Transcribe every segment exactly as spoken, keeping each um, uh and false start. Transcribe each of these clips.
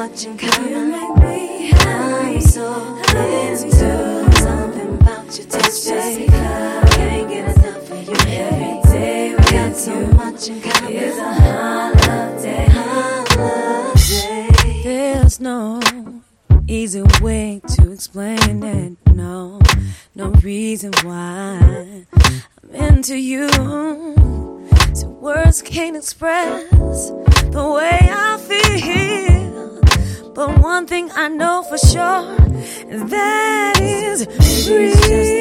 much in common. I'm so into something about your touch, baby. Can't get enough of you. Every day we got so much in common. It's a holiday, holiday. There's no easy way to explain it. No, no reason why I'm into you. So words can't express the way I feel. But one thing I know for sure, and that is real.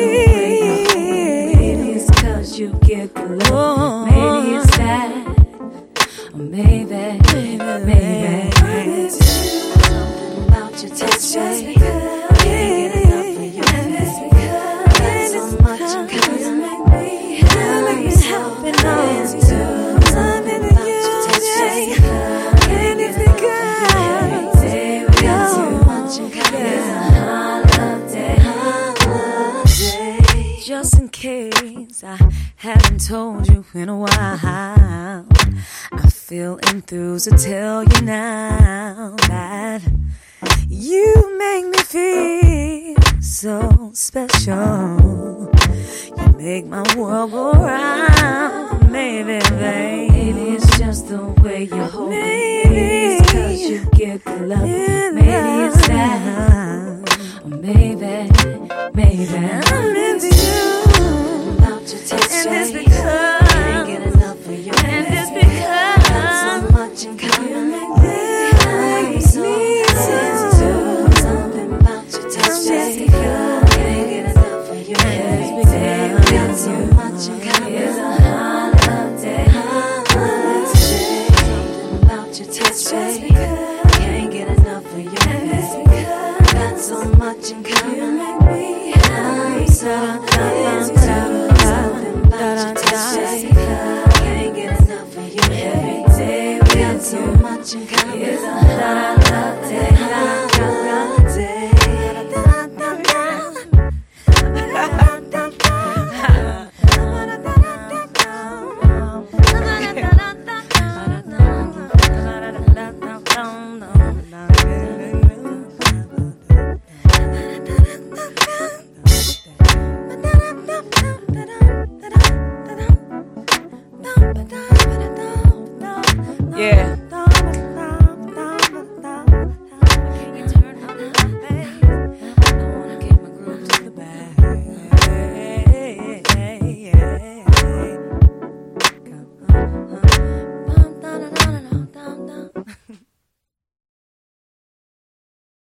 Maybe it's cause you get the love. Maybe it's that. Or maybe, maybe, maybe. Something about your touch, baby. Can't get enough of you. Got so much in common. Make me happy, no. Something about your touch, baby. And it's because we got so much in common. Holiday, holiday. Just in case I haven't told you in a while, I feel enthused to tell you now that you make me feel so special. You make my world go round, maybe, babe. Maybe it's just the way you hold me. Maybe it's cause you get the love. Maybe it's that. Or maybe, maybe I'm into you. About your touch, and it's baby. because Can't get enough of you. And it's because got so much in common. I'm so into something about your touch, baby. Can't get enough of you. Every day we got so much in common. It's a holiday, holiday. Something about your touch, baby. Can't get enough of you. Got so much in common. I'm so into something about your touch, baby. Can't get enough of you. Every day we got so much in common. It's a holiday.